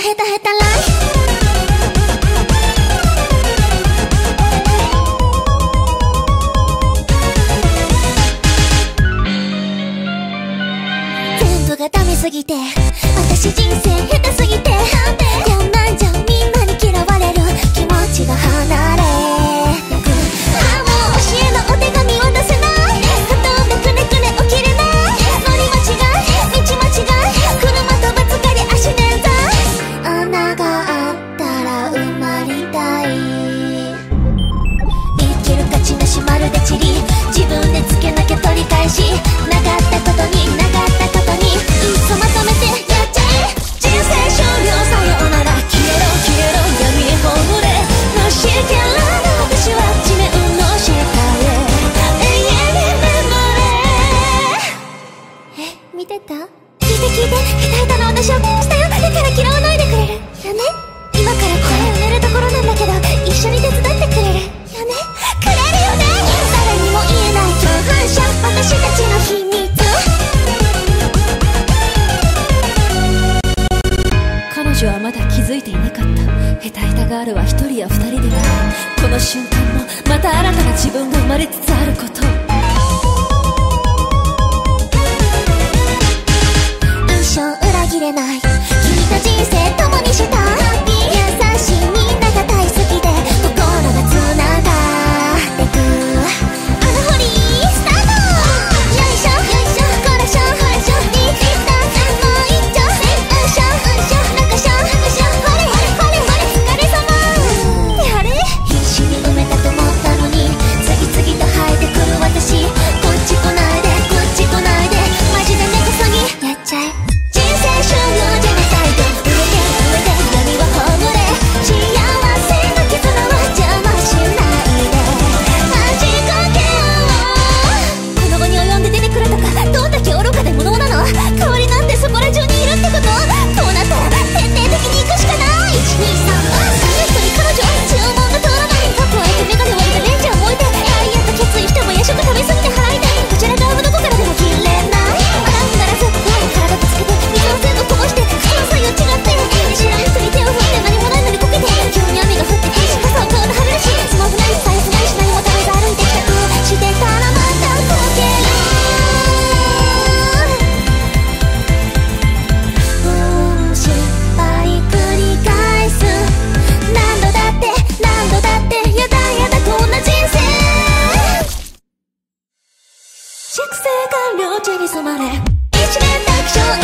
ヘタヘタライ全部がダメすぎて私人生下手すぎてこんなんじゃみんなに嫌われる気持ちが離れゆくもう教えのお手紙を出せない布団でくねくね起きれない乗り間違い道間違い車とぶつかり足捻挫穴があったら埋まりたい生きる価値なしまるでチリ自分でつけなきゃ取り返しなかったことになかったことにいっそまとめてやっちゃえ人生終了さようなら消えろ消えろ闇へ葬れのしけらの私は地面の下へ永遠に眠れ見てた聞いて聞いて下手下手な私をしたよだから嫌わないでくれるよね今からこれ埋めるところなんだけど一緒に手伝ってくれるよねくれるよね誰にも言えない共犯者私たちの秘密彼女はまだ気づいていなかったヘタヘタガールは一人や二人ではないこの瞬間もまた新たな自分が生まれつつあること一生裏切れない君と人生共にした優しいみんなが大好きで心がつながってくアナホリースタートよいしょよいしょこらしょこらしょリッターもう一丁うんしょうんしょなんかしょなんかしょこれこれこれお疲れ様ってあれ必死に埋めたと思ったのに次々と生えてくる私こっち来ないでこっち来ないでマジで根こそぎやっちゃえ人生終了じゃなさいと上で上で闇は葬れ幸せの絆は邪魔しないで恥かけよこの後に及んで出てくるとかどんだけ愚かで無能なの代わりなんてそこら中にいるってことこうなったら徹底的に行くしかない123その人に彼女注文が通らないカップを開いてメガネ割りでレンジャーを置いてダイエット決意しても夜食食べ過ぎて払いたいこちら側もどこからでも切れない笑うならずっと体ぶつけて水を全部こぼして口の左右違って知らん人に手を振って何もないのにこけて急に雨が降って傘を買うの春らしいスマホない財布ないし何も食べず歩いてきたくしてたらまた溶ける失敗繰り返す何度だって何度だってやだやだこんな人生粛清完了地に染まれ一面卓上